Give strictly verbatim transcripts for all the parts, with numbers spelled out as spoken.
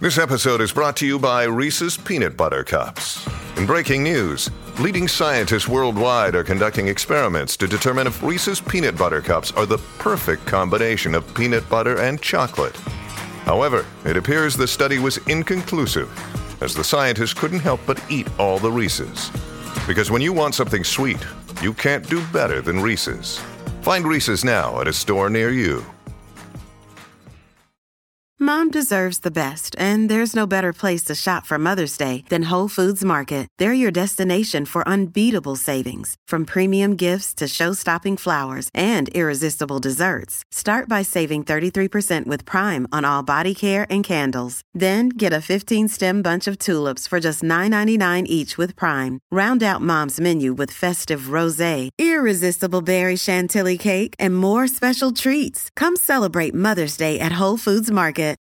This episode is brought to you by Reese's Peanut Butter Cups. In breaking news, leading scientists worldwide are conducting experiments to determine if Reese's Peanut Butter Cups are the perfect combination of peanut butter and chocolate. However, it appears the study was inconclusive, as the scientists couldn't help but eat all the Reese's. Because when you want something sweet, you can't do better than Reese's. Find Reese's now at a store near you. Mom deserves the best, and there's no better place to shop for Mother's Day than Whole Foods Market. They're your destination for unbeatable savings, from premium gifts to show-stopping flowers and irresistible desserts. Start by saving thirty-three percent with Prime on all body care and candles. Then get a fifteen-stem bunch of tulips for just nine ninety-nine each with Prime. Round out Mom's menu with festive rosé, irresistible berry chantilly cake, and more special treats. Come celebrate Mother's Day at Whole Foods Market.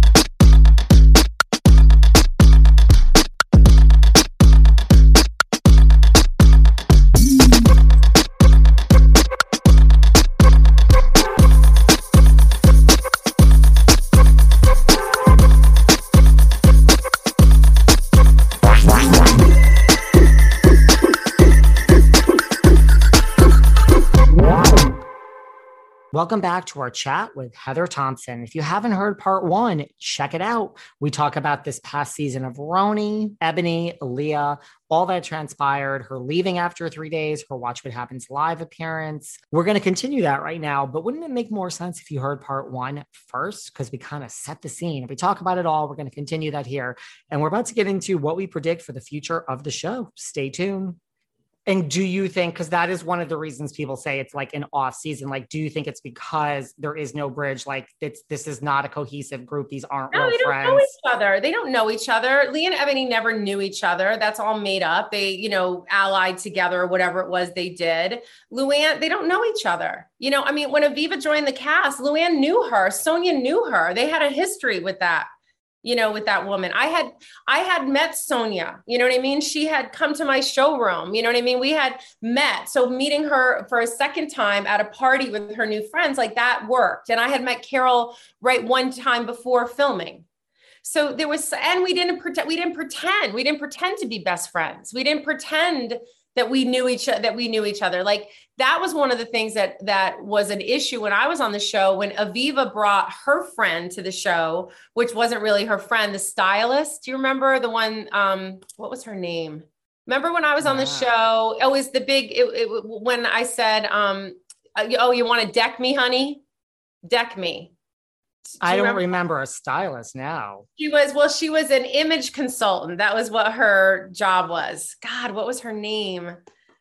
Welcome back to our chat with Heather Thompson. If you haven't heard part one, check it out. We talk about this past season of RHONY, Ebony, Aaliyah, all that transpired, her leaving after three days, her Watch What Happens Live appearance. We're going to continue that right now, but wouldn't it make more sense if you heard part one first? Because we kind of set the scene. If we talk about it all, we're going to continue that here. And we're about to get into what we predict for the future of the show. Stay tuned. And do you think, because that is one of the reasons people say it's like an off season, like, do you think it's because there is no bridge? Like it's, this is not a cohesive group. These aren't no, real they friends. don't know each other. They don't know each other. Lee and Ebony never knew each other. That's all made up. They, you know, allied together or whatever it was they did. Luann, they don't know each other. You know, I mean, when Aviva joined the cast, Luann knew her. Sonia knew her. They had a history with that. You know, with that woman, I had, I had met Sonia, you know what I mean? She had come to my showroom, you know what I mean? We had met. So meeting her for a second time at a party with her new friends, like that worked. And I had met Carol right one time before filming. So there was, and we didn't pretend, we didn't pretend, we didn't pretend to be best friends. We didn't pretend that we knew each other, that we knew each other. Like that was one of the things that, that was an issue when I was on the show, when Aviva brought her friend to the show, which wasn't really her friend, the stylist. Do you remember the one, um, what was her name? Remember when I was on the show, it was the big, it, it, when I said, um, oh, you want to deck me, honey? Deck me. Do I don't remember? remember a stylist now. She was, well, she was an image consultant. That was what her job was. God, what was her name?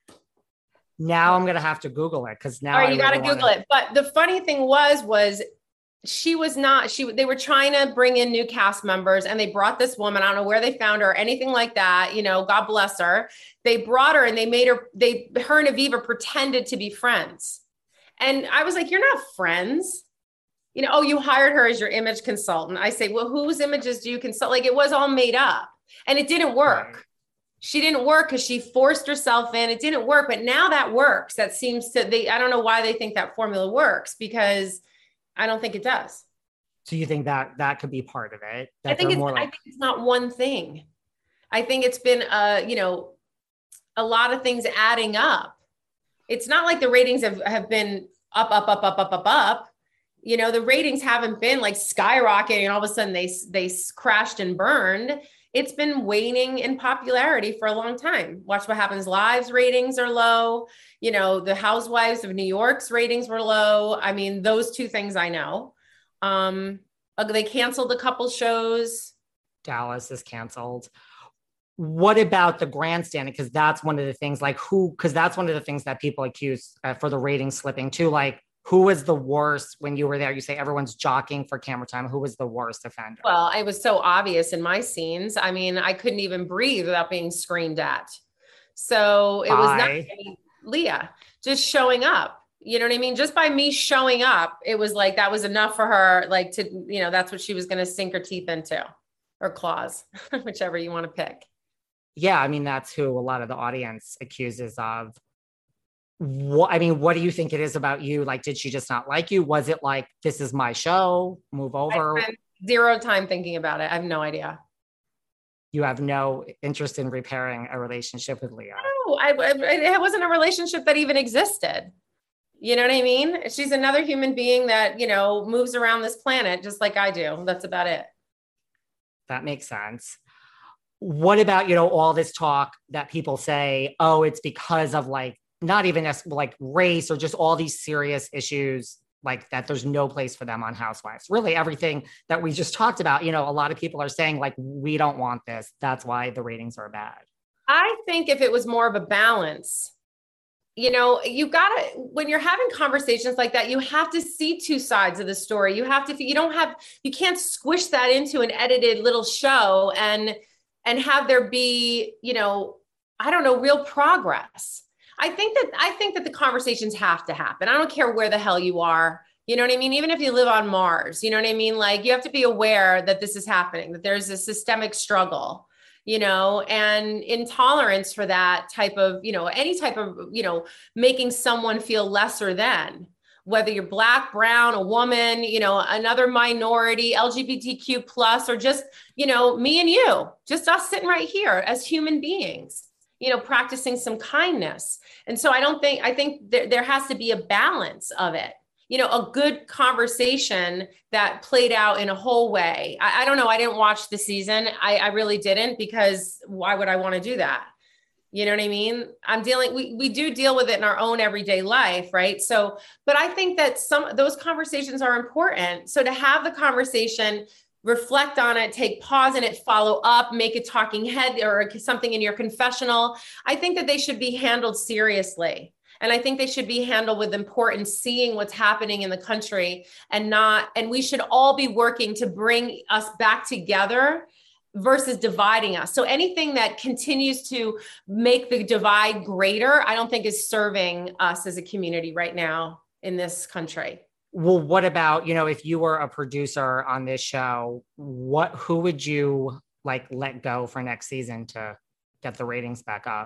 Now I'm going to have to Google it because now All right, I you got to really Google wanna... it. But the funny thing was, was she was not, she, they were trying to bring in new cast members and they brought this woman. I don't know where they found her or anything like that. You know, God bless her. They brought her and they made her, they, her and Aviva pretended to be friends. And I was like, you're not friends. You know, oh, you hired her as your image consultant. I say, well, whose images do you consult? Like it was all made up and it didn't work. Right. She didn't work because she forced herself in. It didn't work, but now that works. That seems to, they, I don't know why they think that formula works because I don't think it does. So you think that that could be part of it? I think it's, more like... I think it's not one thing. I think it's been, uh, you know, a lot of things adding up. It's not like the ratings have, have been up, up, up, up, up, up, up. You know, the ratings haven't been like skyrocketing and all of a sudden they, they crashed and burned. It's been waning in popularity for a long time. Watch What Happens Live's ratings are low. You know, the Housewives of New York's ratings were low. I mean, those two things I know. Um, they canceled a couple shows. Dallas is canceled. What about the grandstanding? Because that's one of the things like who, because that's one of the things that people accuse uh, for the ratings slipping too. Like, who was the worst when you were there? You say everyone's jockeying for camera time. Who was the worst offender? Well, it was so obvious in my scenes. I mean, I couldn't even breathe without being screamed at. So it was not I mean, Leah just showing up. You know what I mean? Just by me showing up, it was like, that was enough for her. Like to, you know, that's what she was going to sink her teeth into, or claws, whichever you want to pick. Yeah. I mean, that's who a lot of the audience accuses of. What, I mean, what do you think it is about you? Like, did she just not like you? Was it like, this is my show, move over? I spend Zero time thinking about it. I have no idea. You have no interest in repairing a relationship with Leah. No, I, I, it wasn't a relationship that even existed. You know what I mean? She's another human being that, you know, moves around this planet just like I do. That's about it. That makes sense. What about, you know, all this talk that people say, oh, it's because of like, not even as like race or just all these serious issues like that, there's no place for them on Housewives. Really everything that we just talked about, you know, a lot of people are saying like, we don't want this. That's why the ratings are bad. I think if it was more of a balance, you know, you gotta, when you're having conversations like that, you have to see two sides of the story. You have to, you don't have, you can't squish that into an edited little show and, and have there be, you know, I don't know, real progress. I think that, I think that the conversations have to happen. I don't care where the hell you are. You know what I mean? Even if you live on Mars, you know what I mean? Like you have to be aware that this is happening, that there's a systemic struggle, you know, and intolerance for that type of, you know, any type of, you know, making someone feel lesser than, whether you're Black, brown, a woman, you know, another minority, L G B T Q plus, or just, you know, me and you, just us sitting right here as human beings, you know, practicing some kindness. And so I don't think, I think there, there has to be a balance of it. You know, a good conversation that played out in a whole way. I, I don't know. I didn't watch the season. I, I really didn't, because why would I want to do that? You know what I mean? I'm dealing, we, we do deal with it in our own everyday life. Right. So, but I think that some, those conversations are important. So to have the conversation, reflect on it, take pause in it, follow up, make a talking head or something in your confessional. I think that they should be handled seriously. And I think they should be handled with importance, seeing what's happening in the country and not, and we should all be working to bring us back together versus dividing us. So anything that continues to make the divide greater, I don't think is serving us as a community right now in this country. Well, what about, you know, if you were a producer on this show, what, who would you like let go for next season to get the ratings back up?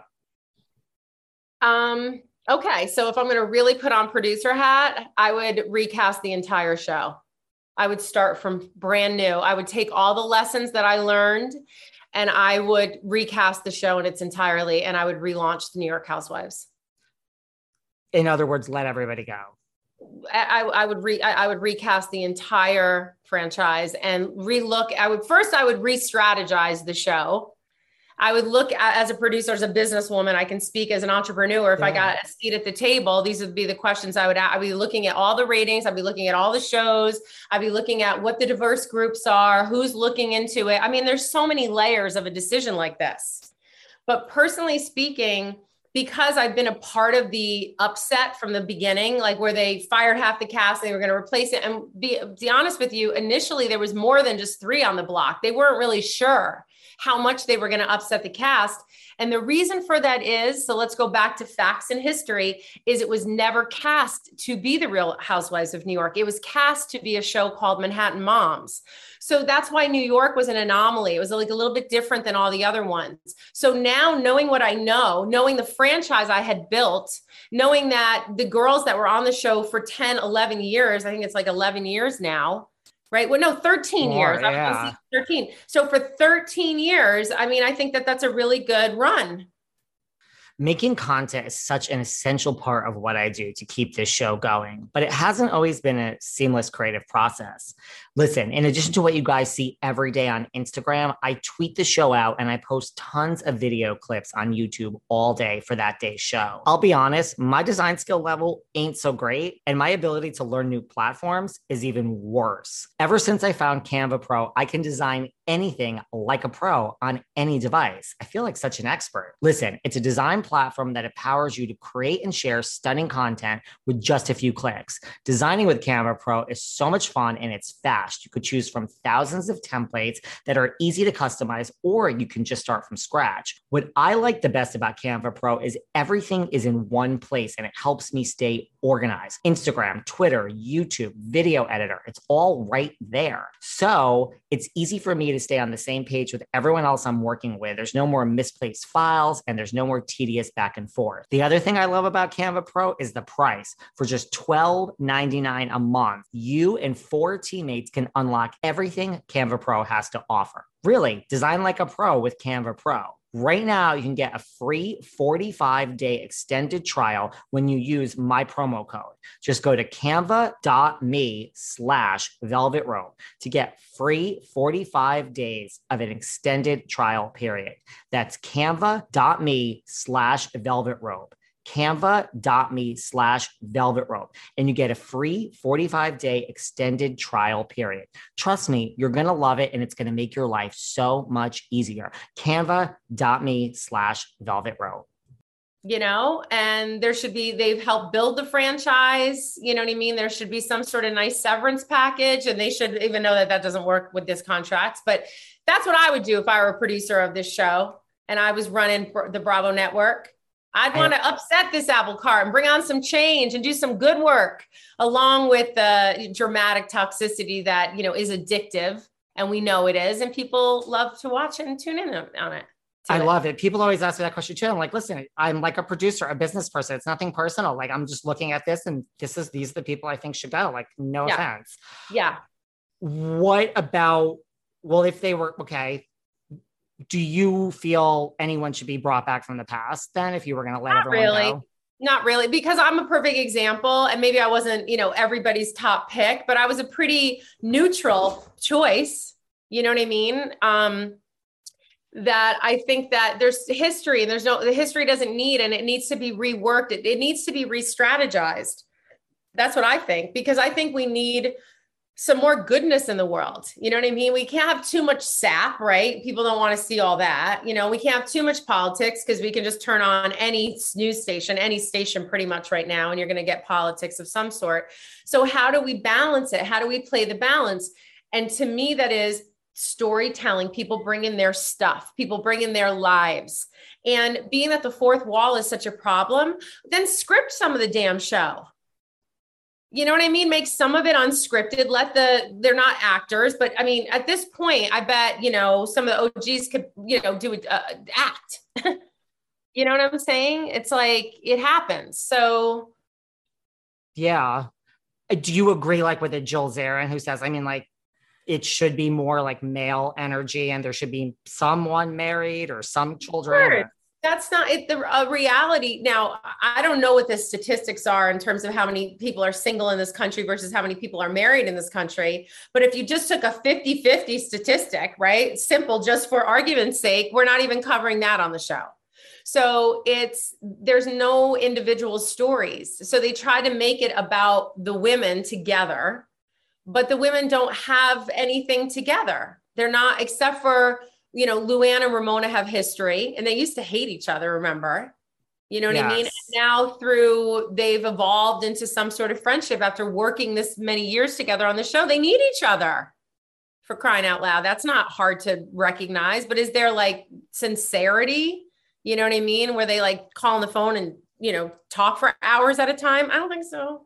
Um, okay. So if I'm going to really put on producer hat, I would recast the entire show. I would start from brand new. I would take all the lessons that I learned and I would recast the show in its entirely. And I would relaunch the New York Housewives. In other words, let everybody go. I, I would re I would recast the entire franchise and relook. I would first I would re-strategize the show. I would look at, as a producer, as a businesswoman, I can speak as an entrepreneur. If yeah. I got a seat at the table, these would be the questions I would ask. I'd be looking at all the ratings. I'd be looking at all the shows. I'd be looking at what the diverse groups are, who's looking into it. I mean, there's so many layers of a decision like this. But personally speaking, because I've been a part of the upset from the beginning, like where they fired half the cast, they were going to replace it. And be, be honest with you, initially there was more than just three on the block. They weren't really sure how much they were going to upset the cast. And the reason for that is, so let's go back to facts and history, is it was never cast to be the Real Housewives of New York. It was cast to be a show called Manhattan Moms. So that's why New York was an anomaly. It was like a little bit different than all the other ones. So now knowing what I know, knowing the franchise I had built, knowing that the girls that were on the show for ten, eleven years, I think it's like eleven years now, right? Well, no, thirteen More, years. Yeah. thirteen. So for thirteen years, I mean, I think that that's a really good run. Making content is such an essential part of what I do to keep this show going, but it hasn't always been a seamless creative process. Listen, in addition to what you guys see every day on Instagram, I tweet the show out and I post tons of video clips on YouTube all day for that day's show. I'll be honest, my design skill level ain't so great, and my ability to learn new platforms is even worse. Ever since I found Canva Pro, I can design anything like a pro on any device. I feel like such an expert. Listen, it's a design platform that empowers you to create and share stunning content with just a few clicks. Designing with Canva Pro is so much fun and it's fast. You could choose from thousands of templates that are easy to customize, or you can just start from scratch. What I like the best about Canva Pro is everything is in one place and it helps me stay organized. Instagram, Twitter, YouTube, video editor, it's all right there. So it's easy for me to to stay on the same page with everyone else I'm working with. There's no more misplaced files and there's no more tedious back and forth. The other thing I love about Canva Pro is the price. For just twelve ninety-nine a month, you and four teammates can unlock everything Canva Pro has to offer. Really, design like a pro with Canva Pro. Right now, you can get a free forty-five day extended trial when you use my promo code. Just go to canva.me slash velvet rope to get free forty-five days of an extended trial period. That's canva.me slash velvet rope. canva.me slash velvet rope. And you get a free forty-five day extended trial period. Trust me, you're going to love it and it's going to make your life so much easier. Canva.me slash velvet rope. You know, and there should be, they've helped build the franchise. You know what I mean? There should be some sort of nice severance package, and they should even know that that doesn't work with this contract. But that's what I would do if I were a producer of this show and I was running the Bravo network. I'd want to upset this apple cart and bring on some change and do some good work, along with the dramatic toxicity that, you know, is addictive. And we know it is. And people love to watch it and tune in on it. I it. love it. People always ask me that question too. I'm like, listen, I'm like a producer, a business person. It's nothing personal. Like, I'm just looking at this and this is, these are the people I think should go. Like, no yeah. offense. Yeah. What about, well, if they were, okay, do you feel anyone should be brought back from the past then if you were going to let Not everyone really. go? Not really, because I'm a perfect example. And maybe I wasn't, you know, everybody's top pick, but I was a pretty neutral choice. You know what I mean? Um, that I think that there's history and there's no, the history doesn't need, and it needs to be reworked. It, it needs to be re-strategized. That's what I think, because I think we need some more goodness in the world. You know what I mean? We can't have too much sap, right? People don't want to see all that. You know, we can't have too much politics because we can just turn on any news station, any station pretty much right now, and you're going to get politics of some sort. So how do we balance it? How do we play the balance? And to me, that is storytelling. People bring in their stuff, people bring in their lives. And being that the fourth wall is such a problem, then script some of the damn show. You know what I mean? Make some of it unscripted. Let the, they're not actors, but I mean, at this point, I bet, you know, some of the O Gs could, you know, do it, uh, act. You know what I'm saying? It's like, it happens. So. Yeah. Do you agree like with a Jill Zarin who says, I mean, like, it should be more like male energy and there should be someone married or some children? Sure. That's not it, the uh, reality. Now, I don't know what the statistics are in terms of how many people are single in this country versus how many people are married in this country. But if you just took a fifty-fifty statistic, right? Simple, just for argument's sake, we're not even covering that on the show. So it's, there's no individual stories. So they try to make it about the women together, but the women don't have anything together. They're not, except for, you know, Luann and Ramona have history and they used to hate each other, remember? You know what yes. I mean? And now through, they've evolved into some sort of friendship after working this many years together on the show. They need each other, for crying out loud. That's not hard to recognize, but is there like sincerity? You know what I mean? Where they like call on the phone and, you know, talk for hours at a time? I don't think so.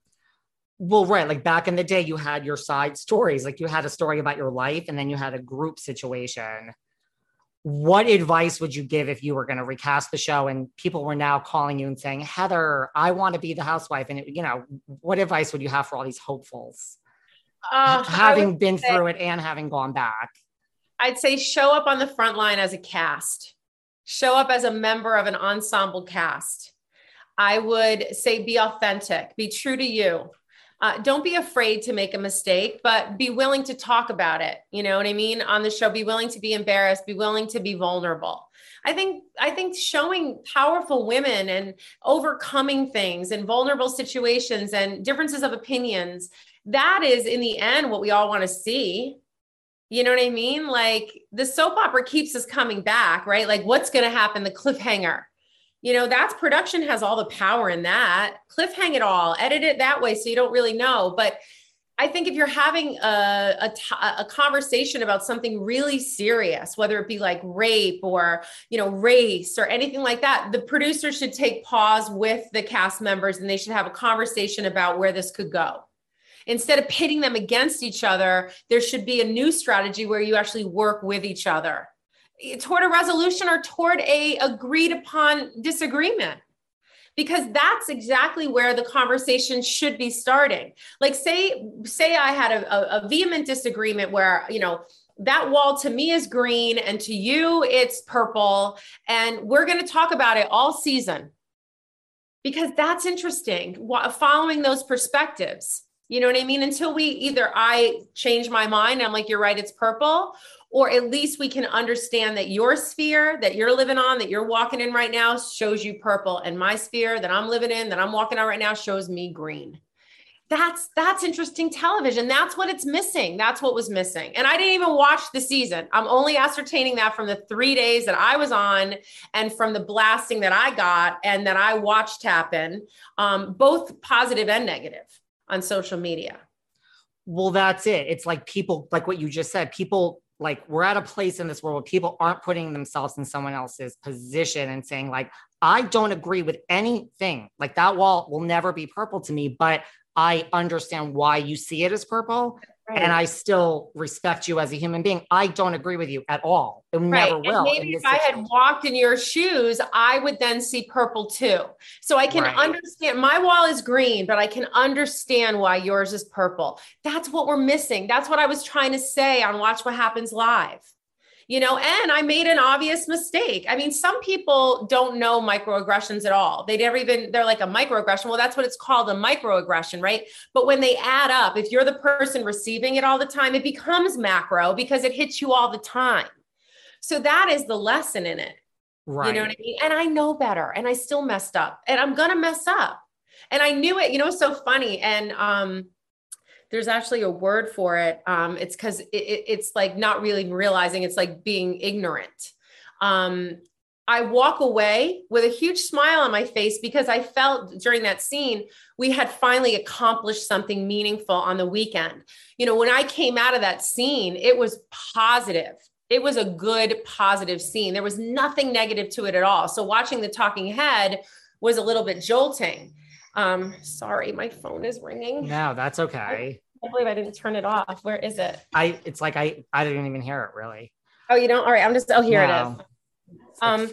Well, right. Like back in the day, you had your side stories, like you had a story about your life and then you had a group situation. What advice would you give if you were going to recast the show and people were now calling you and saying, Heather, I want to be the housewife? And, it, you know, what advice would you have for all these hopefuls? Uh, having been say, through it and having gone back? I'd say show up on the front line as a cast. Show up as a member of an ensemble cast. I would say be authentic, be true to you. Uh, don't be afraid to make a mistake, but be willing to talk about it. You know what I mean? On the show, be willing to be embarrassed, be willing to be vulnerable. I think, I think showing powerful women and overcoming things and vulnerable situations and differences of opinions, that is in the end what we all want to see. You know what I mean? Like the soap opera keeps us coming back, right? Like what's going to happen? The cliffhanger. You know, that's production has all the power in that. Cliffhang it all, edit it that way so you don't really know. But I think if you're having a, a, t- a conversation about something really serious, whether it be like rape or, you know, race or anything like that, the producer should take pause with the cast members and they should have a conversation about where this could go. Instead of pitting them against each other, there should be a new strategy where you actually work with each other toward a resolution or toward a agreed upon disagreement. Because that's exactly where the conversation should be starting. Like say, say I had a, a, a vehement disagreement where, you know, that wall to me is green and to you it's purple. And we're going to talk about it all season because that's interesting. Following those perspectives, you know what I mean? Until we either I change my mind, I'm like, you're right, it's purple. Or at least we can understand that your sphere that you're living on, that you're walking in right now shows you purple. And my sphere that I'm living in, that I'm walking on right now shows me green. That's, that's interesting television. That's what it's missing. That's what was missing. And I didn't even watch the season. I'm only ascertaining that from the three days that I was on and from the blasting that I got and that I watched happen, um, both positive and negative on social media. Well, that's it. It's like people, like what you just said, people, like we're at a place in this world where people aren't putting themselves in someone else's position and saying like, I don't agree with anything. Like that wall will never be purple to me, but I understand why you see it as purple. Right. And I still respect you as a human being. I don't agree with you at all. It right. never will. And maybe if I had walked in your shoes, I would then see purple too. So I can right. understand my wall is green, but I can understand why yours is purple. That's what we're missing. That's what I was trying to say on Watch What Happens Live. You know, and I made an obvious mistake. I mean, some people don't know microaggressions at all. They never even, they're like a microaggression. Well, that's what it's called, a microaggression, right? But when they add up, if you're the person receiving it all the time, it becomes macro because it hits you all the time. So that is the lesson in it. Right. You know what I mean? And I know better and I still messed up and I'm going to mess up. And I knew it, you know, it's so funny. And, um, there's actually a word for it. Um, it's because it, it, it's like not really realizing it's like being ignorant. Um, I walk away with a huge smile on my face because I felt during that scene, we had finally accomplished something meaningful on the weekend. You know, when I came out of that scene, it was positive. It was a good, positive scene. There was nothing negative to it at all. So watching the talking head was a little bit jolting. Um, sorry, my phone is ringing. No, that's okay. I can't believe I didn't turn it off. Where is it? I, it's like, I, I didn't even hear it really. Oh, you don't? All right. I'm just, oh, here no. it is. Um,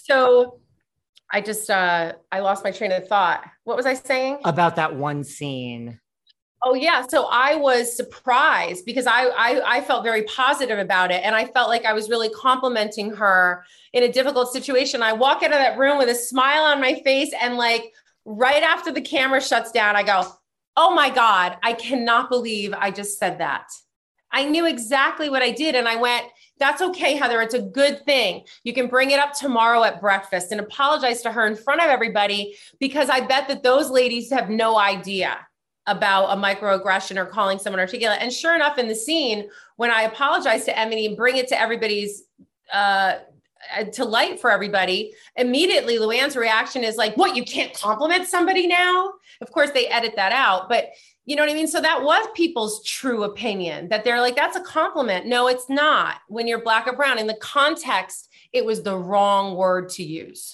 so I just, uh, I lost my train of thought. What was I saying? About that one scene. Oh yeah. So I was surprised because I, I, I felt very positive about it. And I felt like I was really complimenting her in a difficult situation. I walk out of that room with a smile on my face and like, right after the camera shuts down, I go, oh my God, I cannot believe I just said that. I knew exactly what I did. And I went, that's okay, Heather. It's a good thing. You can bring it up tomorrow at breakfast and apologize to her in front of everybody, because I bet that those ladies have no idea about a microaggression or calling someone articulate. And sure enough, in the scene, when I apologize to Emily and bring it to everybody's, uh, to light for everybody, immediately Luann's reaction is like, what, you can't compliment somebody now? Of course they edit that out, but you know what I mean? So that was people's true opinion, that they're like, that's a compliment. No, it's not. When you're Black or brown, in the context, it was the wrong word to use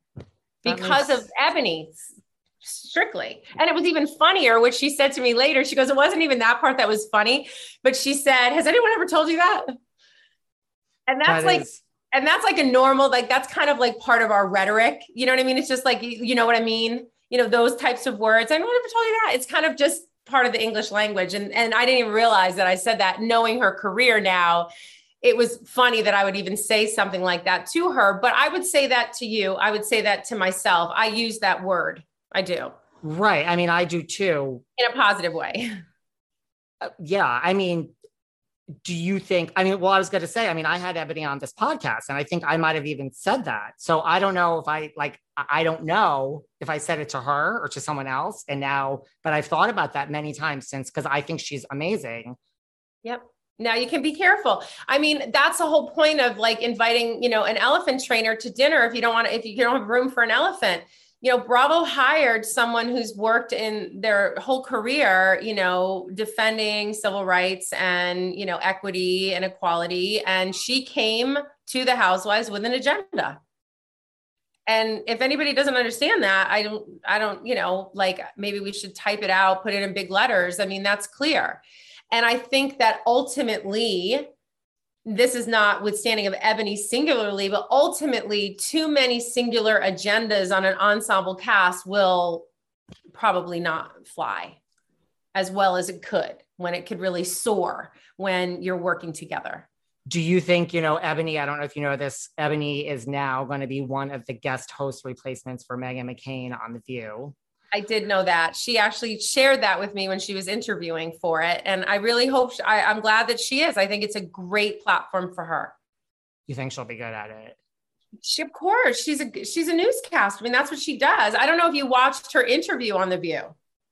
because makes... of Ebony, strictly. And it was even funnier, which she said to me later. She goes, it wasn't even that part that was funny, but she said, has anyone ever told you that? And that's that like, is... And that's like a normal, like, that's kind of like part of our rhetoric. You know what I mean? It's just like, you, you know what I mean? You know, those types of words. I never told you that. It's kind of just part of the English language. And, and I didn't even realize that I said that. Knowing her career now, it was funny that I would even say something like that to her. But I would say that to you. I would say that to myself. I use that word. I do. Right. I mean, I do too. In a positive way. Uh, yeah. I mean, do you think, I mean, well, I was going to say, I mean, I had Ebony on this podcast and I think I might've even said that. So I don't know if I like, I don't know if I said it to her or to someone else. And now, but I've thought about that many times since, because I think she's amazing. Yep. Now you can be careful. I mean, that's the whole point of like inviting, you know, an elephant trainer to dinner. If you don't want to, if you don't have room for an elephant, you know, Bravo hired someone who's worked in their whole career, you know, defending civil rights and, you know, equity and equality. And she came to the Housewives with an agenda. And if anybody doesn't understand that, I don't, I don't, you know, like maybe we should type it out, put it in big letters. I mean, that's clear. And I think that ultimately, this is not withstanding of Ebony singularly, but ultimately too many singular agendas on an ensemble cast will probably not fly as well as it could when it could really soar when you're working together. Do you think, you know, Ebony, I don't know if you know this, Ebony is now going to be one of the guest host replacements for Meghan McCain on The View. I did know that. She actually shared that with me when she was interviewing for it. And I really hope, she, I, I'm glad that she is. I think it's a great platform for her. You think she'll be good at it? She, of course, she's a, she's a newscaster. I mean, that's what she does. I don't know if you watched her interview on The View.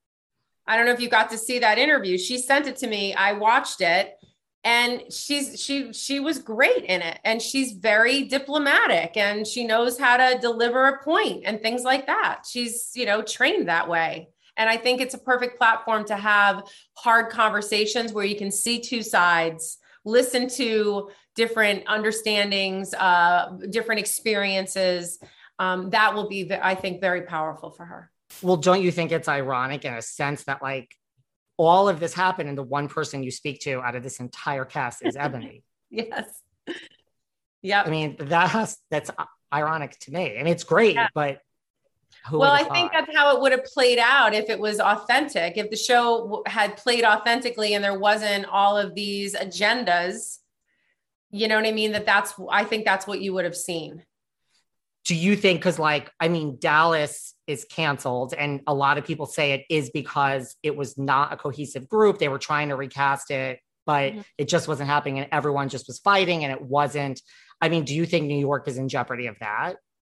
I don't know if you got to see that interview. She sent it to me. I watched it. And she's, she, she was great in it, and she's very diplomatic, and she knows how to deliver a point and things like that. She's, you know, trained that way. And I think it's a perfect platform to have hard conversations where you can see two sides, listen to different understandings, uh, different experiences. Um, that will be, I think, very powerful for her. Well, don't you think it's ironic in a sense that like, all of this happened and the one person you speak to out of this entire cast is Ebony? Yes. Yeah. I mean, that has, that's ironic to me. I mean, it's great, yeah. but who well, I thought? think that's how it would have played out if it was authentic. If the show had played authentically and there wasn't all of these agendas, you know what I mean? That that's, I think that's what you would have seen. Do you think, because like, I mean, Dallas is canceled and a lot of people say it is because it was not a cohesive group. They were trying to recast it, but mm-hmm. it just wasn't happening and everyone just was fighting and it wasn't. I mean, do you think New York is in jeopardy of that?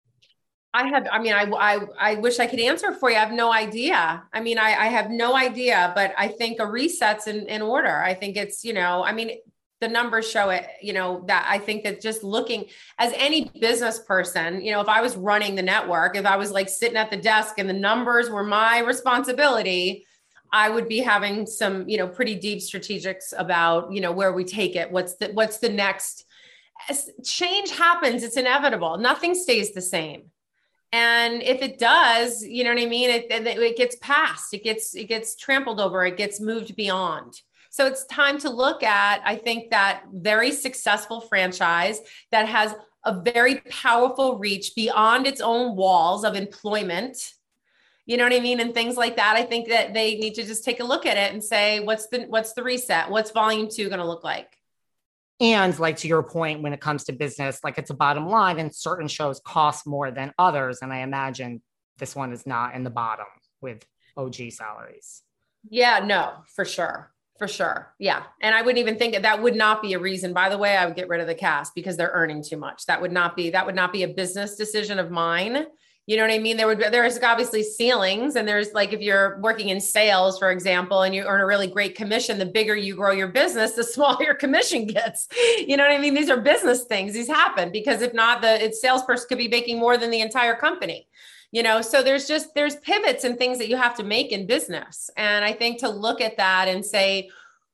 I have, I mean, I, I, I wish I could answer for you. I have no idea. I mean, I, I have no idea, but I think a reset's in, in order. I think it's, you know, I mean, the numbers show it, you know, that I think that just looking as any business person, you know, if I was running the network, if I was like sitting at the desk and the numbers were my responsibility, I would be having some, you know, pretty deep strategics about, you know, where we take it. What's the, what's the next as change happens. It's inevitable. Nothing stays the same. And if it does, you know what I mean? It, it gets passed, it gets, it gets trampled over, it gets moved beyond. So it's time to look at, I think, that very successful franchise that has a very powerful reach beyond its own walls of employment, you know what I mean? And things like that. I think that they need to just take a look at it and say, what's the, what's the reset? What's volume two going to look like? And like, to your point, when it comes to business, like it's a bottom line and certain shows cost more than others. And I imagine this one is not in the bottom with O G salaries. Yeah, no, for sure. For sure. Yeah. And I wouldn't even think that, that would not be a reason, by the way, I would get rid of the cast because they're earning too much. That would not be, that would not be a business decision of mine. You know what I mean? There would be, there's obviously ceilings, and there's like, if you're working in sales, for example, and you earn a really great commission, the bigger you grow your business, the smaller your commission gets. You know what I mean? These are business things. These happen because if not, the it's salesperson could be making more than the entire company. You know, so there's just, there's pivots and things that you have to make in business. And I think to look at that and say,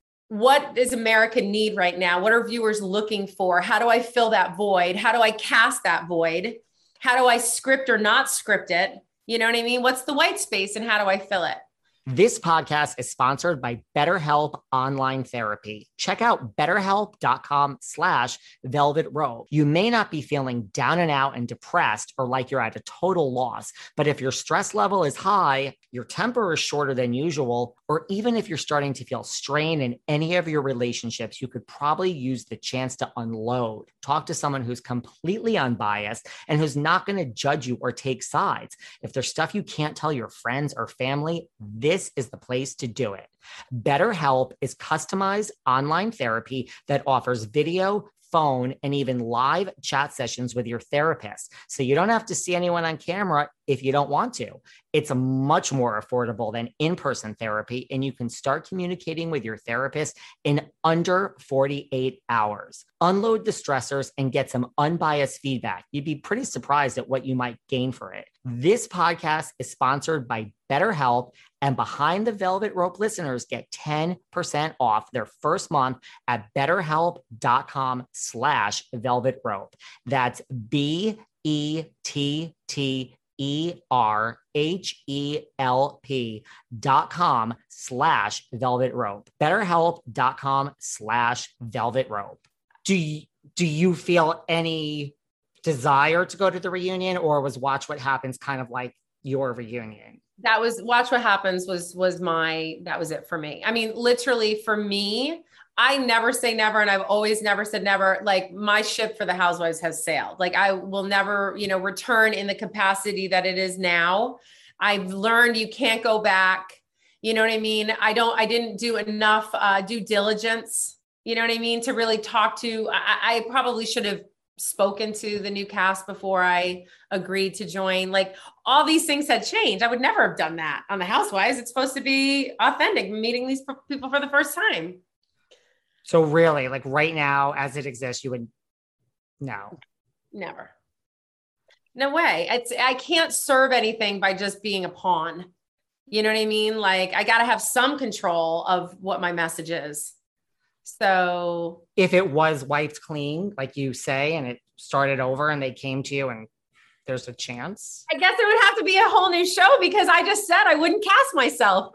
what does America need right now? What are viewers looking for? How do I fill that void? How do I cast that void? How do I script or not script it? You know what I mean? What's the white space and how do I fill it? This podcast is sponsored by BetterHelp Online Therapy. Check out betterhelp.com slash velvet rope. You may not be feeling down and out and depressed or like you're at a total loss, but if your stress level is high, your temper is shorter than usual, or even if you're starting to feel strain in any of your relationships, you could probably use the chance to unload. Talk to someone who's completely unbiased and who's not going to judge you or take sides. If there's stuff you can't tell your friends or family, this This is the place to do it. BetterHelp is customized online therapy that offers video, phone, and even live chat sessions with your therapist. So you don't have to see anyone on camera if you don't want to. It's much more affordable than in-person therapy, and you can start communicating with your therapist in under forty-eight hours. Unload the stressors and get some unbiased feedback. You'd be pretty surprised at what you might gain for it. This podcast is sponsored by BetterHelp, and Behind the Velvet Rope listeners get ten percent off their first month at betterhelp.com slash velvet rope. That's B E T T E R H E L P dot com slash velvet rope. BetterHelp.com slash velvet rope. Do you, do you feel any desire to go to the reunion, or was Watch What Happens kind of like your reunion? That was Watch What Happens was, was my, that was it for me. I mean, literally for me, I never say never. And I've always never said never. Like my ship for the Housewives has sailed. Like I will never, you know, return in the capacity that it is now. I've learned you can't go back. You know what I mean? I don't, I didn't do enough uh, due diligence, you know what I mean? To really talk to, I, I probably should have spoken to the new cast before I agreed to join. Like all these things had changed. I would never have done that on the Housewives. It's supposed to be authentic, meeting these people for the first time. So really, like right now, as it exists, you would no, never, no way. It's I can't serve anything by just being a pawn. You know what I mean? Like I got to have some control of what my message is. So if it was wiped clean, like you say, and it started over, and they came to you, and there's a chance, I guess it would have to be a whole new show because I just said I wouldn't cast myself.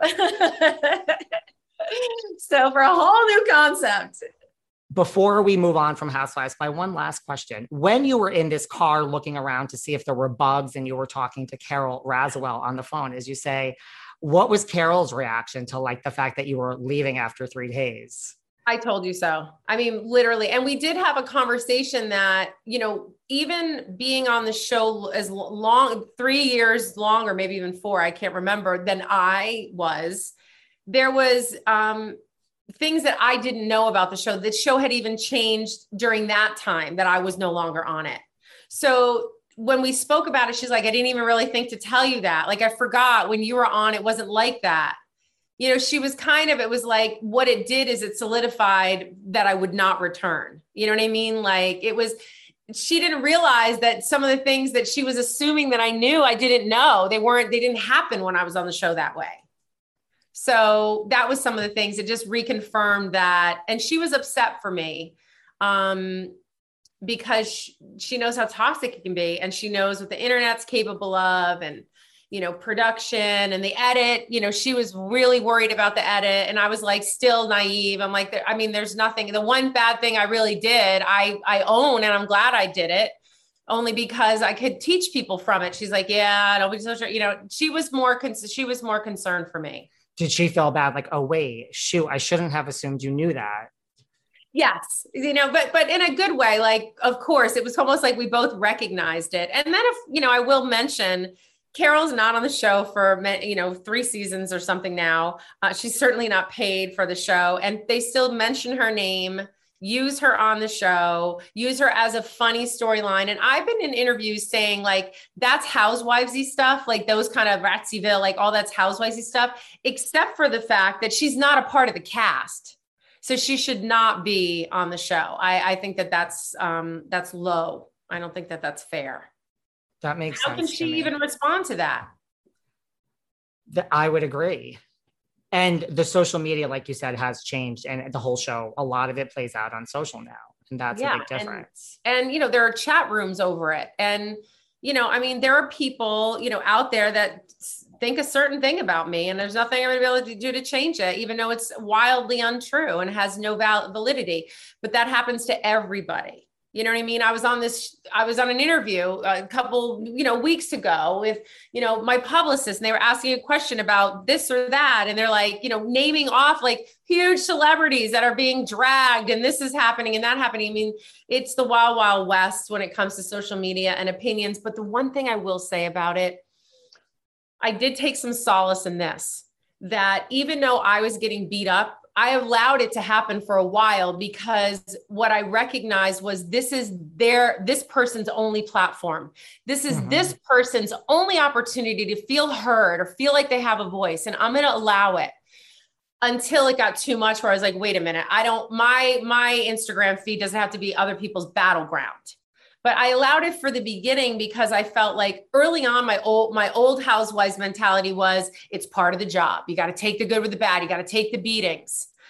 So for a whole new concept. Before we move on from Housewives, my one last question. When you were in this car looking around to see if there were bugs and you were talking to Carol Raswell on the phone, as you say, what was Carol's reaction to like the fact that you were leaving after three days? I told you so. I mean, literally. And we did have a conversation that, you know, even being on the show as long, three years longer, maybe even four, I can't remember, than I was, there was um, things that I didn't know about the show. The show had even changed during that time that I was no longer on it. So when we spoke about it, she's like, I didn't even really think to tell you that. Like, I forgot when you were on, it wasn't like that. You know, she was kind of, it was like, what it did is it solidified that I would not return. You know what I mean? Like it was, she didn't realize that some of the things that she was assuming that I knew, I didn't know. They weren't, they didn't happen when I was on the show that way. So that was some of the things that just reconfirmed that. And she was upset for me um, because she, she knows how toxic it can be. And she knows what the internet's capable of, and, you know, production and the edit, you know, she was really worried about the edit. And I was like, still naive. I'm like, I mean, there's nothing. The one bad thing I really did, I, I own, and I'm glad I did it only because I could teach people from it. She's like, yeah, don't be so sure. You know, she was more, con- she was more concerned for me. Did she feel bad? Like, oh, wait, shoot, I shouldn't have assumed you knew that. Yes. You know, but, but in a good way, like, of course, it was almost like we both recognized it. And then if, you know, I will mention Carol's not on the show for, you know, three seasons or something now. Uh, she's certainly not paid for the show, and they still mention her name, use her on the show, use her as a funny storyline. And I've been in interviews saying like, that's housewivesy stuff, like those kind of Ratsyville, like all that's housewivesy stuff, except for the fact that she's not a part of the cast. So she should not be on the show. I, I think that that's, um, that's low. I don't think that that's fair. That makes How sense. How can she even respond to that? That I would agree. And the social media, like you said, has changed, and the whole show, a lot of it plays out on social now. And that's yeah, a big difference. And, and, you know, there are chat rooms over it. And, you know, I mean, there are people, you know, out there that think a certain thing about me, and there's nothing I'm going to be able to do to change it, even though it's wildly untrue and has no val- validity. But that happens to everybody. You know what I mean? I was on this, I was on an interview a couple, you know, weeks ago with, you know, my publicist, and they were asking a question about this or that. And they're like, you know, naming off like huge celebrities that are being dragged, and this is happening and that happening. I mean, it's the wild, wild west when it comes to social media and opinions. But the one thing I will say about it, I did take some solace in this, that even though I was getting beat up, I allowed it to happen for a while, because what I recognized was this is their, this person's only platform. This is mm-hmm. this person's only opportunity to feel heard or feel like they have a voice. And I'm going to allow it until it got too much where I was like, wait a minute, I don't, my, my Instagram feed doesn't have to be other people's battleground. But I allowed it for the beginning because I felt like early on, my old, my old housewives mentality was it's part of the job. You got to take the good with the bad. You got to take the beatings.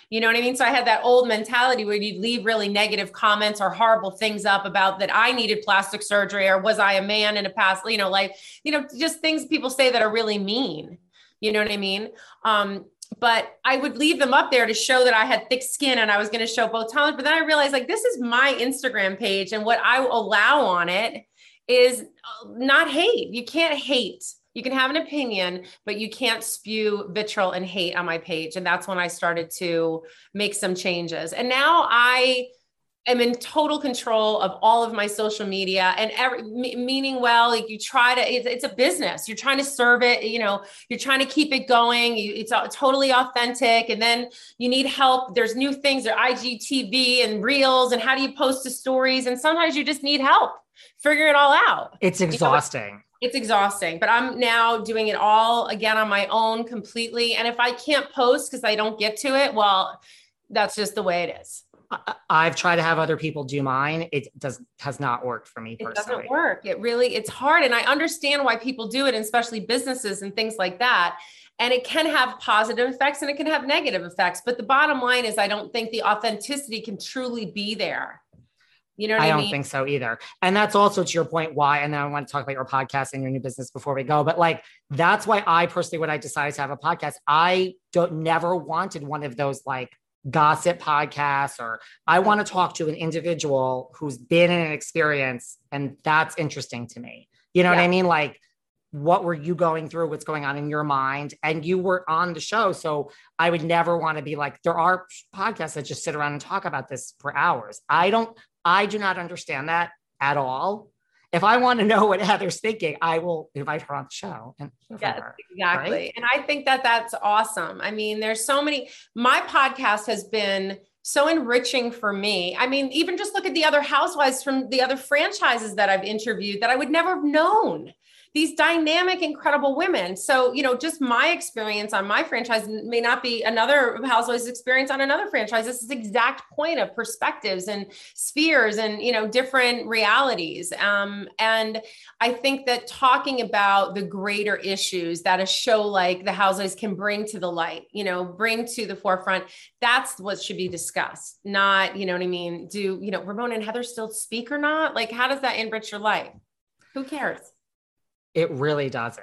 You know what I mean? So I had that old mentality where you'd leave really negative comments or horrible things up about that I needed plastic surgery or was I a man in a past, you know, like, you know, just things people say that are really mean. You know what I mean? Um, but I would leave them up there to show that I had thick skin and I was going to show both tones. But then I realized like, this is my Instagram page and what I allow on it is not hate. You can't hate. You can have an opinion, but you can't spew vitriol and hate on my page. And that's when I started to make some changes. And now I am in total control of all of my social media and every meaning well, like you try to, it's, it's a business. You're trying to serve it, you know, you're trying to keep it going. You, it's totally authentic. And then you need help. There's new things, there I G T V and reels and how do you post the stories? And sometimes you just need help figuring it all out. It's exhausting. You know, it's exhausting, but I'm now doing it all again on my own completely. And if I can't post because I don't get to it, well, that's just the way it is. I've tried to have other people do mine. It does has not worked for me personally. It doesn't work. It really, it's hard. And I understand why people do it, especially businesses and things like that. And it can have positive effects and it can have negative effects. But the bottom line is I don't think the authenticity can truly be there. You know what I, I don't mean? think so either. And that's also to your point why, and then I want to talk about your podcast and your new business before we go, but like, that's why I personally, when I decided to have a podcast, I don't never wanted one of those like gossip podcasts, or I want to talk to an individual who's been in an experience. And that's interesting to me. You know yeah. what I mean? Like, what were you going through? What's going on in your mind? And you were on the show. So I would never want to be like, there are podcasts that just sit around and talk about this for hours. I don't, I do not understand that at all. If I want to know what Heather's thinking, I will invite her on the show. And yes, her, exactly. Right? And I think that that's awesome. I mean, there's so many, my podcast has been so enriching for me. I mean, even just look at the other housewives from the other franchises that I've interviewed that I would never have known. These dynamic, incredible women. So, you know, just my experience on my franchise may not be another housewives experience on another franchise. This is the exact point of perspectives and spheres and, you know, different realities. Um, and I think that talking about the greater issues that a show like The Housewives can bring to the light, you know, bring to the forefront, that's what should be discussed. Not, you know what I mean? Do, you know, Ramona and Heather still speak or not? Like, how does that enrich your life? Who cares? It really doesn't.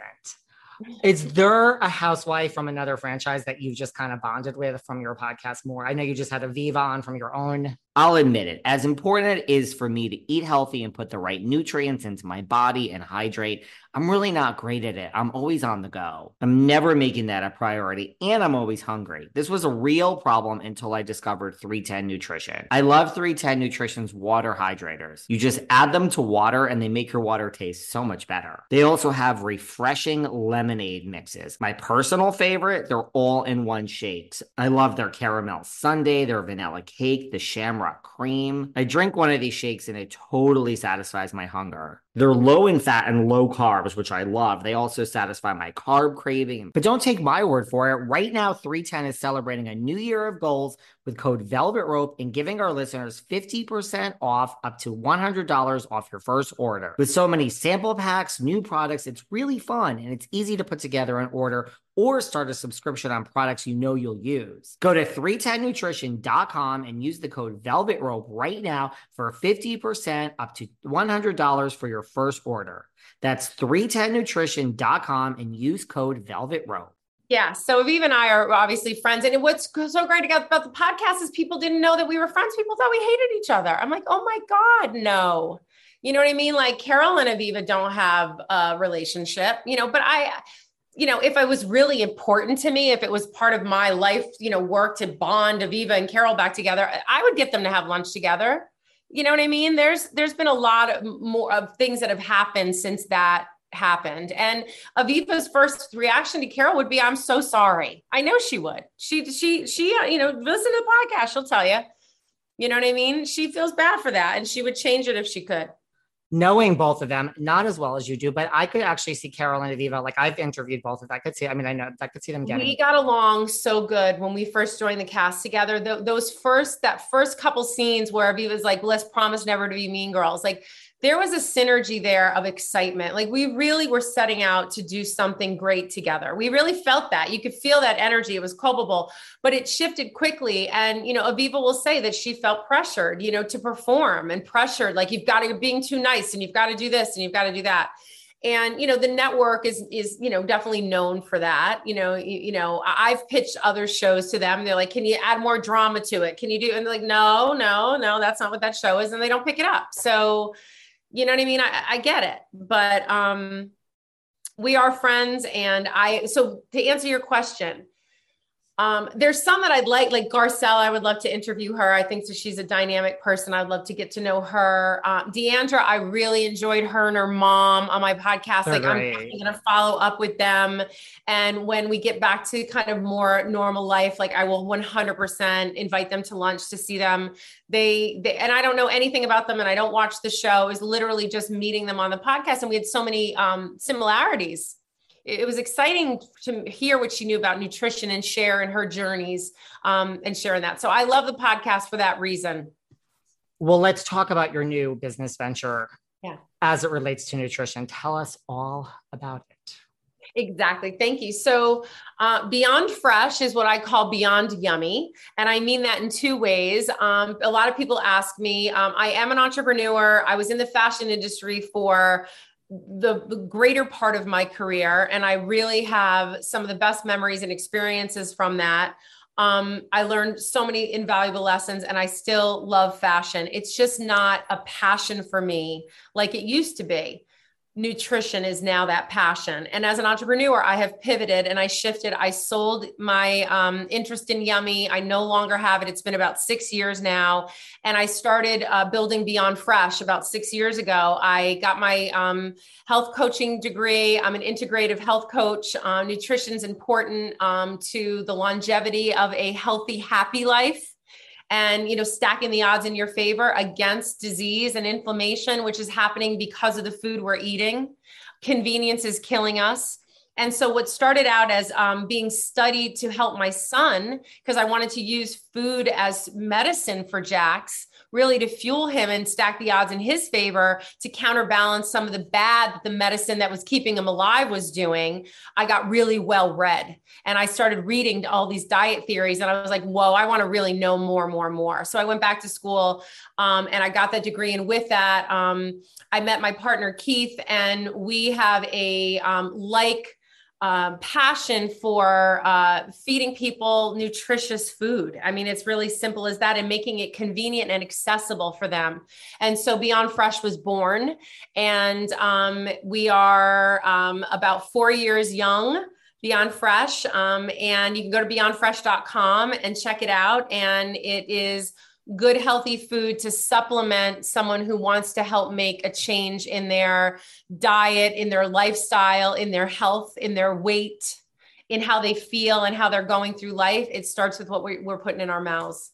Is there a housewife from another franchise that you just kind of bonded with from your podcast more? I know you just had Aviva on from your own. I'll admit it. As important it is for me to eat healthy and put the right nutrients into my body and hydrate, I'm really not great at it. I'm always on the go. I'm never making that a priority, and I'm always hungry. This was a real problem until I discovered three ten Nutrition. I love three ten Nutrition's water hydrators. You just add them to water and they make your water taste so much better. They also have refreshing lemonade mixes. My personal favorite, they're all in one shakes. I love their caramel sundae, their vanilla cake, the shamrock cream. I drink one of these shakes and it totally satisfies my hunger. They're low in fat and low carbs, which I love. They also satisfy my carb craving. But don't take my word for it. Right now, three ten is celebrating a new year of goals with code Velvet Rope and giving our listeners fifty percent off up to one hundred dollars off your first order. With so many sample packs, new products, it's really fun and it's easy to put together an order or start a subscription on products you know you'll use. Go to three ten nutrition dot com and use the code Velvet Rope right now for fifty percent up to one hundred dollars for your first order. That's three ten nutrition dot com and use code Velvet Rope. Yeah. So Aviva and I are obviously friends. And what's so great about the podcast is people didn't know that we were friends. People thought we hated each other. I'm like, oh my God, no. You know what I mean? Like Carol and Aviva don't have a relationship, you know, but I, you know, if it was really important to me, if it was part of my life, you know, work to bond Aviva and Carol back together, I would get them to have lunch together. You know what I mean? There's, there's been a lot of more of things that have happened since that happened. And Aviva's first reaction to Carol would be, I'm so sorry. I know she would. She, she, she, you know, listen to the podcast. She'll tell you, you know what I mean? She feels bad for that. And she would change it if she could. Knowing both of them, not as well as you do, but I could actually see Carol and Aviva. Like I've interviewed both of them. I could see, I mean, I know I could see them getting. We got along so good when we first joined the cast together. The, those first, that first couple scenes where Aviva's like, let's promise never to be mean girls. Like there was a synergy there of excitement. Like we really were setting out to do something great together. We really felt that. You could feel that energy. It was culpable. but it shifted quickly. And, you know, Aviva will say that she felt pressured, you know, to perform and pressured, like you've got to, you're being too nice and you've got to do this and you've got to do that. And, you know, the network is, is, you know, definitely known for that. You know, you, you know, I've pitched other shows to them. They're like, can you add more drama to it? Can you do, and they're like, no, no, no, that's not what that show is. And they don't pick it up. So, you know what I mean? I, I get it, but, um, we are friends. And I, so to answer your question, um, there's some that I'd like, like Garcelle, I would love to interview her. I think so. She's a dynamic person. I'd love to get to know her. Uh, Deandra, I really enjoyed her and her mom on my podcast. They're like great. I'm going to follow up with them. And when we get back to kind of more normal life, like I will one hundred percent invite them to lunch to see them. They, they, and I don't know anything about them and I don't watch the show. It was literally just meeting them on the podcast. And we had so many um, similarities. It was exciting to hear what she knew about nutrition and share in her journeys um, and sharing that. So I love the podcast for that reason. Well, let's talk about your new business venture Yeah. as it relates to nutrition. Tell us all about it. Exactly. Thank you. So uh, Beyond Fresh is what I call Beyond Yummy. And I mean that in two ways. Um, a lot of people ask me, um, I am an entrepreneur. I was in the fashion industry for the, the greater part of my career. And I really have some of the best memories and experiences from that. Um, I learned so many invaluable lessons and I still love fashion. It's just not a passion for me like it used to be. Nutrition is now that passion. And as an entrepreneur, I have pivoted and I shifted. I sold my um, interest in Yummy. I no longer have it. It's been about six years now. And I started uh, building Beyond Fresh about six years ago. I got my um, health coaching degree. I'm an integrative health coach. Uh, nutrition is important um, to the longevity of a healthy, happy life. And, you know, stacking the odds in your favor against disease and inflammation, which is happening because of the food we're eating. Convenience is killing us. And so what started out as um, being studied to help my son, because I wanted to use food as medicine for Jax, really to fuel him and stack the odds in his favor to counterbalance some of the bad that the medicine that was keeping him alive was doing. I got really well read and I started reading all these diet theories and I was like, whoa, I want to really know more, more, more. So I went back to school um, and I got that degree. And with that, um, I met my partner, Keith, and we have a um, like Um, passion for uh, feeding people nutritious food. I mean, it's really simple as that and making it convenient and accessible for them. And so Beyond Fresh was born and um, we are um, about four years young, Beyond Fresh. Um, and you can go to beyond fresh dot com and check it out. And it is good, healthy food to supplement someone who wants to help make a change in their diet, in their lifestyle, in their health, in their weight, in how they feel and how they're going through life. It starts with what we're putting in our mouths.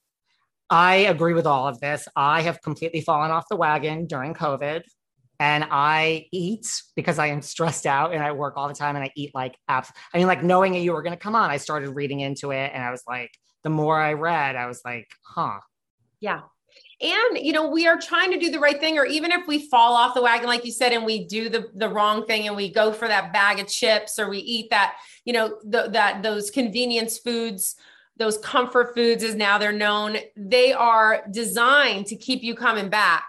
I agree with all of this. I have completely fallen off the wagon during COVID and I eat because I am stressed out and I work all the time and I eat like apps. I mean, like knowing that you were going to come on, I started reading into it and I was like, the more I read, I was like, huh. Yeah. And, you know, we are trying to do the right thing, or even if we fall off the wagon, like you said, and we do the, the wrong thing and we go for that bag of chips or we eat that, you know, the, that those convenience foods, those comfort foods as now they're known, they are designed to keep you coming back.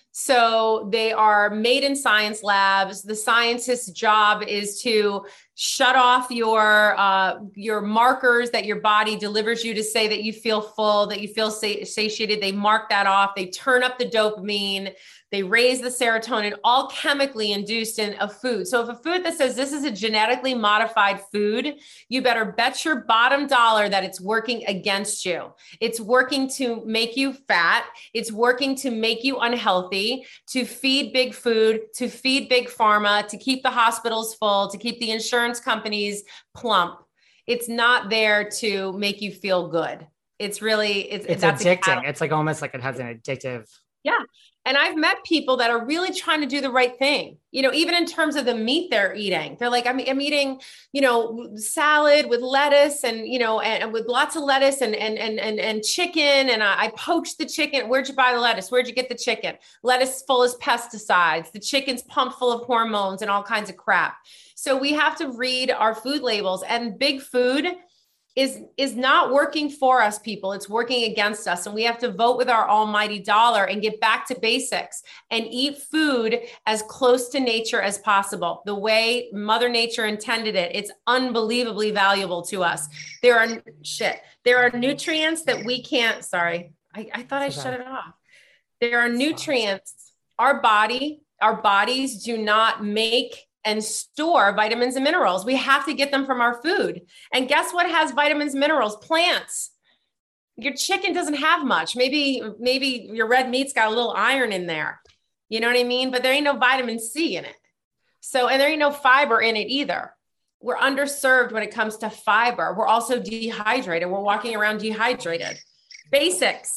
So they are made in science labs. The scientist's job is to shut off your uh, your markers that your body delivers you to say that you feel full, that you feel satiated. They mark that off. They turn up the dopamine. They raise the serotonin, all chemically induced in a food. So if a food that says this is a genetically modified food, you better bet your bottom dollar that it's working against you. It's working to make you fat. It's working to make you unhealthy, to feed big food, to feed big pharma, to keep the hospitals full, to keep the insurance companies plump. It's not there to make you feel good. It's really, it's, it's that's addicting. It's like almost like it has an addictive. Yeah. And I've met people that are really trying to do the right thing, you know, even in terms of the meat they're eating. They're like, I'm, I'm eating, you know, salad with lettuce and, you know, and, and with lots of lettuce and, and, and, and, and chicken. And I, I poached the chicken. Where'd you buy the lettuce? Where'd you get the chicken? Lettuce full of pesticides. The chicken's pumped full of hormones and all kinds of crap. So we have to read our food labels, and big food is, is not working for us, people. It's working against us. And we have to vote with our almighty dollar and get back to basics and eat food as close to nature as possible, the way Mother Nature intended it. It's unbelievably valuable to us. There are shit. There are nutrients that we can't, sorry, I, I thought I okay. shut it off. There are nutrients. Our body, our bodies do not make and store vitamins and minerals. We have to get them from our food. And guess what has vitamins and minerals? Plants. Your chicken doesn't have much. Maybe, maybe your red meat's got a little iron in there. You know what I mean? But there ain't no vitamin C in it. So, and there ain't no fiber in it either. We're underserved when it comes to fiber. We're also dehydrated. We're walking around dehydrated. Basics.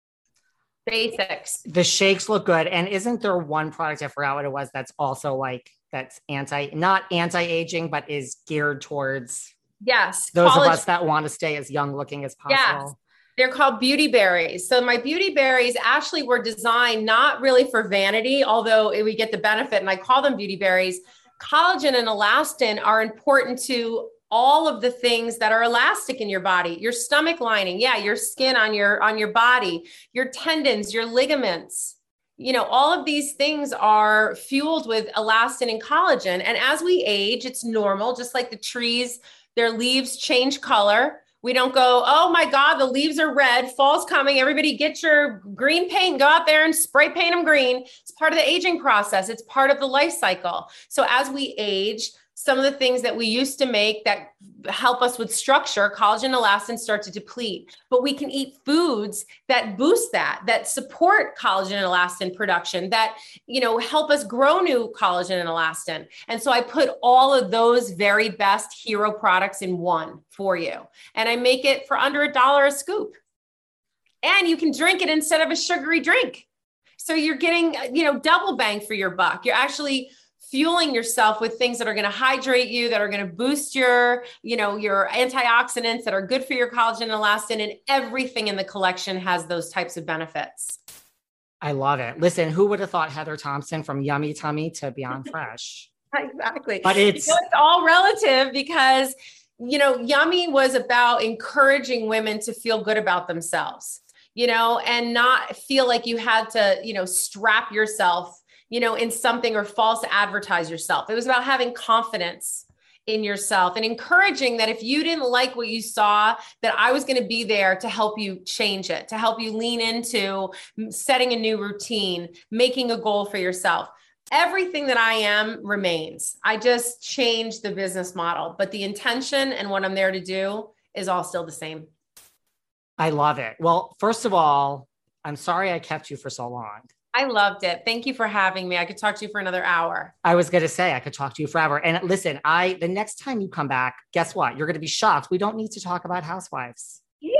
Basics. The shakes look good. And isn't there one product, I forgot what it was, that's also like, that's anti, not anti-aging, but is geared towards yes, those college- of us that want to stay as young looking as possible. Yes. They're called beauty berries. So my beauty berries actually were designed not really for vanity, although we get the benefit, and I call them beauty berries. Collagen and elastin are important to all of the things that are elastic in your body, your stomach lining. Yeah. Your skin on your, on your body, your tendons, your ligaments. You know, all of these things are fueled with elastin and collagen. And as we age, it's normal, just like the trees, their leaves change color. We don't go, oh my God, the leaves are red, fall's coming. Everybody get your green paint, go out there and spray paint them green. It's part of the aging process. It's part of the life cycle. So as we age, some of the things that we used to make that help us with structure, collagen and elastin, start to deplete. But we can eat foods that boost that, that support collagen and elastin production, that, you know, help us grow new collagen and elastin. And so I put all of those very best hero products in one for you. And I make it for under a dollar a scoop. And you can drink it instead of a sugary drink. So you're getting, you know, double bang for your buck. You're actually fueling yourself with things that are going to hydrate you, that are going to boost your, you know, your antioxidants, that are good for your collagen and elastin, and everything in the collection has those types of benefits. I love it. Listen, who would have thought Heather Thompson from Yummy Tummy to Beyond Fresh? Exactly. But it's, you know, it's all relative because, you know, Yummy was about encouraging women to feel good about themselves, you know, and not feel like you had to, you know, strap yourself, you know, in something or false advertise yourself. It was about having confidence in yourself and encouraging that if you didn't like what you saw, that I was going to be there to help you change it, to help you lean into setting a new routine, making a goal for yourself. Everything that I am remains. I just changed the business model, but the intention and what I'm there to do is all still the same. I love it. Well, first of all, I'm sorry I kept you for so long. I loved it. Thank you for having me. I could talk to you for another hour. I was going to say, I could talk to you forever. And listen, I, the next time you come back, guess what? You're going to be shocked. We don't need to talk about housewives. Yeah.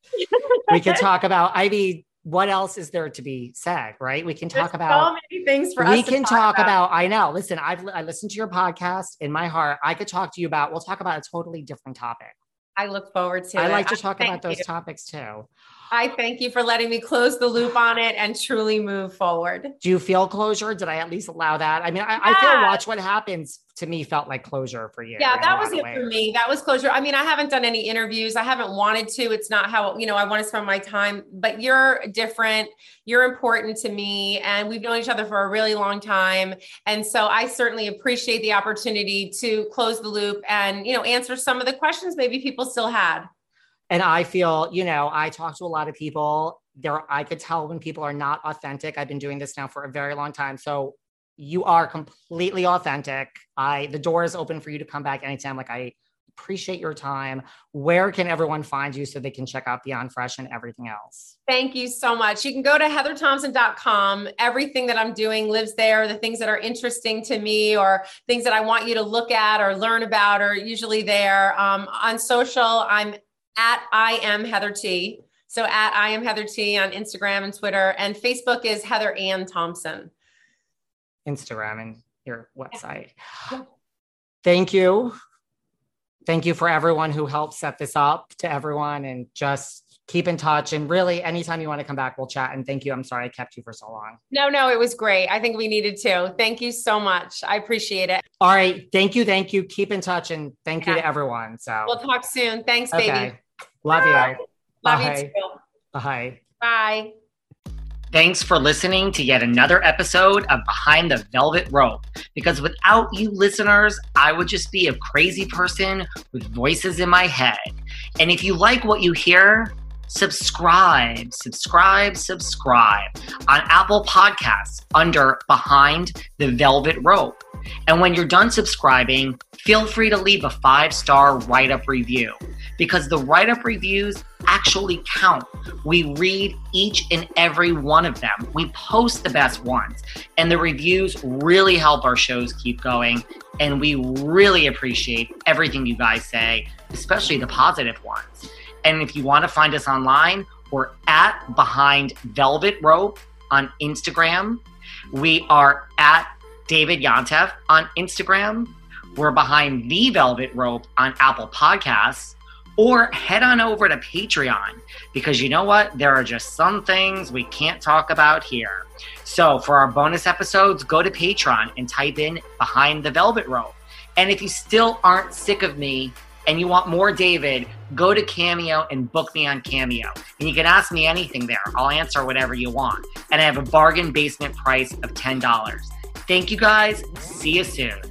We can talk about, I mean, what else is there to be said, right? We can talk There's about so many things for we us. We can to talk, talk about. about. I know. Listen, I've I listened to your podcast in my heart. I could talk to you about. We'll talk about a totally different topic. I look forward to I it. like to talk I about those you. topics too. I thank you for letting me close the loop on it and truly move forward. Do you feel closure? Did I at least allow that? I mean, I, yeah. I feel Watch What Happens to me felt like closure for you. Yeah, that was it for me. That was closure. I mean, I haven't done any interviews. I haven't wanted to. It's not how, you know, I want to spend my time, but you're different. You're important to me. And we've known each other for a really long time. And so I certainly appreciate the opportunity to close the loop and, you know, answer some of the questions maybe people still had. And I feel, you know, I talk to a lot of people there. I could tell when people are not authentic. I've been doing this now for a very long time. So you are completely authentic. I, the door is open for you to come back anytime. Like, I appreciate your time. Where can everyone find you so they can check out Beyond Fresh and everything else? Thank you so much. You can go to heather thompson dot com. Everything that I'm doing lives there. The things that are interesting to me or things that I want you to look at or learn about are usually there. Um, on social, I'm at I am Heather T. So at I am Heather T on Instagram and Twitter, and Facebook is Heather Ann Thompson. Instagram and your website. Yeah. Thank you. Thank you for everyone who helped set this up, to everyone, and just keep in touch. And really, anytime you want to come back, we'll chat. And thank you. I'm sorry I kept you for so long. No, no, it was great. I think we needed to. Thank you so much. I appreciate it. All right. Thank you. Thank you. Keep in touch. And thank yeah. you to everyone. So we'll talk soon. Thanks, baby. Okay. Love you. Love Bye. you too. Bye. Bye. Thanks for listening to yet another episode of Behind the Velvet Rope. Because without you listeners, I would just be a crazy person with voices in my head. And if you like what you hear, subscribe, subscribe, subscribe on Apple Podcasts under Behind the Velvet Rope. And when you're done subscribing, feel free to leave a five-star write-up review, because the write-up reviews actually count. We read each and every one of them. We post the best ones, and the reviews really help our shows keep going. And we really appreciate everything you guys say, especially the positive ones. And if you want to find us online, we're at Behind Velvet Rope on Instagram. We are at David Yontef on Instagram. We're Behind the Velvet Rope on Apple Podcasts. Or head on over to Patreon, because you know what? There are just some things we can't talk about here. So for our bonus episodes, go to Patreon and type in Behind the Velvet Rope. And if you still aren't sick of me and you want more David, go to Cameo and book me on Cameo. And you can ask me anything there. I'll answer whatever you want. And I have a bargain basement price of ten dollars. Thank you guys. See you soon.